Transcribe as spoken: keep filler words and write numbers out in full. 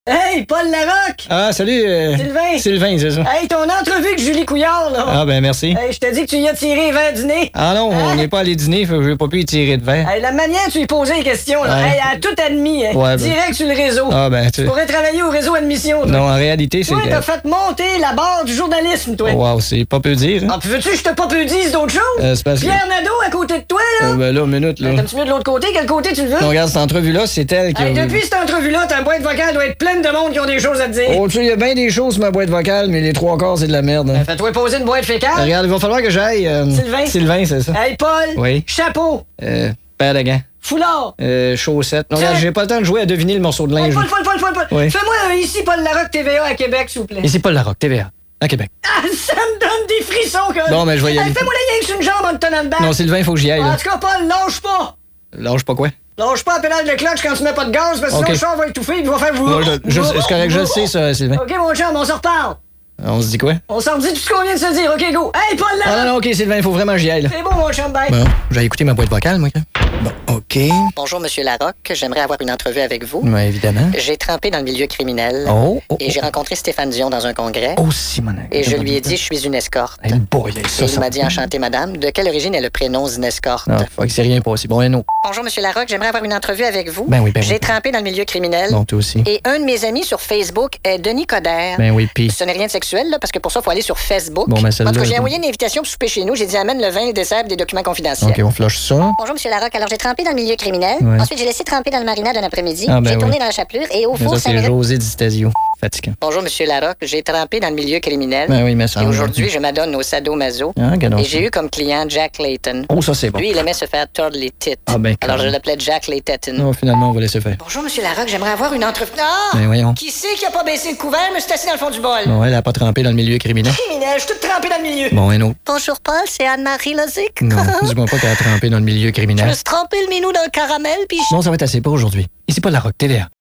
Hey, Paul Larocque! Ah, salut. Euh, Sylvain! Sylvain, c'est ça. Hey, ton entrevue avec Julie Couillard, là! Ah, ben merci. Hey, je te dis que tu y as tiré les verres du nez! Ah non, Hein? on n'est pas allé dîner, fait que j'ai pas pu y tirer de verre. Hey, la manière dont tu lui posais les questions, là, Ouais. hey, elle a tout admis, hein. Ouais, ben- Direct sur le réseau. Ah, ben, tu Tu pourrais travailler au réseau admission, toi. Non, en réalité, c'est Toi, t'as que. fait monter la barre du journalisme, toi. Wow, c'est pas peu dire. Hein? Ah, puis veux-tu que je te pas peu dise d'autres choses? Euh, c'est parce que. Pierre Nadeau à côté de toi, là? Euh, ben là, minute, là. T'aimes-tu mieux de l'autre côté? Quel côté tu le veux? Non, regarde, cette entrevue-là, c'est elle qui Hey, a. depuis cette entrevue-là, ta boîte vocale doit être pleine de monde qui ont des choses à te dire. Oh, tu sais, il y a bien des choses sur ma boîte vocale, mais les trois quarts, c'est de la merde. Hein. Fais-toi poser une boîte fécale. Regarde, il va falloir que j'aille. euh, Sylvain? Sylvain, c'est ça. Hey, Paul! Oui. Chapeau! Euh, paire de gants. Foulard! Euh, chaussettes. Non, Tiens. regarde, j'ai pas le temps de jouer à deviner le morceau de Hey, linge. Paul, Paul, Paul, Paul, Paul! Oui. Fais-moi un ici Paul Larocque T V A à Québec, s'il vous plaît. Ici, Paul Larocque, T V A, à Québec. Ah, ça me donne des frissons, quand Bon, ben, je vais y Hey, aller. fais-moi la yank sur une jambe en te tenant le bac. Non, Sylvain, il faut que j'y aille, En là. tout cas, Paul, lâche pas! Lâche pas quoi? Lâche pas la pédale de clutch quand tu mets pas de gaz, parce que Ok. sinon le char va étouffer et il va faire vous. Non, je- je- c'est correct, je le sais, ça, Sylvain. Ok, mon chum, on se reparle. On se dit quoi? On s'en dit tout ce qu'on vient de se dire. Ok, go. Hey, Paul Ah non, Larocque! non, ok, Sylvain, il faut vraiment que j'y aille, là. C'est bon, mon chum, bye. Bon, j'ai écouté ma boîte vocale, moi. Bon, ok. Bonjour, Monsieur Larocque. J'aimerais avoir une entrevue avec vous. Ouais, évidemment. J'ai trempé dans le milieu criminel. Oh, oh, Et j'ai rencontré Stéphane Dion dans un congrès. oh, Simonac. Et je lui ai dit, je suis une escorte. Hey, boy, hey, ça, Et ça... il m'a dit, enchanté, madame. De quelle origine est le prénom Zinescorte? Ah, faut que c'est rien passé. Bon, un autre. Bonjour, Monsieur Larocque. J'aimerais avoir une entrevue avec vous. Ben oui, ben J'ai oui. trempé dans le milieu criminel. Bon, toi aussi. Et un de mes amis sur Facebook est Denis Coderre. Ben oui, pis. Ce n'est rien de sexuel, là, parce que pour ça, il faut aller sur Facebook. Bon, ben, en celle-là, tout cas, j'ai je- envoyé une invitation pour souper chez nous. J'ai dit, amène le vin, les desserts, des documents confidentiels. Ok, on flush ça. Bonjour, Monsieur Larocque. Alors, j'ai trempé dans le milieu criminel. Ouais. Ensuite, j'ai laissé tremper dans le marinade un après-midi. Ah, ben j'ai tourné oui. dans la chapelure et au Mais four ça, c'est Saint-Méry- José Di Stasio. Fatigant. Bonjour, Monsieur Larocque. J'ai trempé dans le milieu criminel. Ben oui, mais ça. Et aujourd'hui, je m'adonne au sadomaso. Ah, regardons Et ça. j'ai eu comme client Jack Layton. Oh, ça, c'est bon. Lui, il aimait se faire tordre les tits. Ah, ben, Alors, je calme. l'appelais Jack Layton. Non, finalement, on va laisser faire. Bonjour, Monsieur Larocque. J'aimerais avoir une entrevue. Ah! Ben, voyons. Qui c'est qui a pas baissé le couvert? Je me suis assis dans le fond du bol. Bon, elle a pas trempé dans le milieu criminel. Criminel, je suis tout trempé dans le milieu. Bon, un autre. Bonjour, Paul. C'est Anne-Marie Lozic. Non, dis-moi pas qu'elle a trempé dans le milieu Je criminel. me suis trempé le minou dans le caramel, puis je- Bon, ça va être assez pour aujourd'hui. Ici, Paul Larocque, T V A.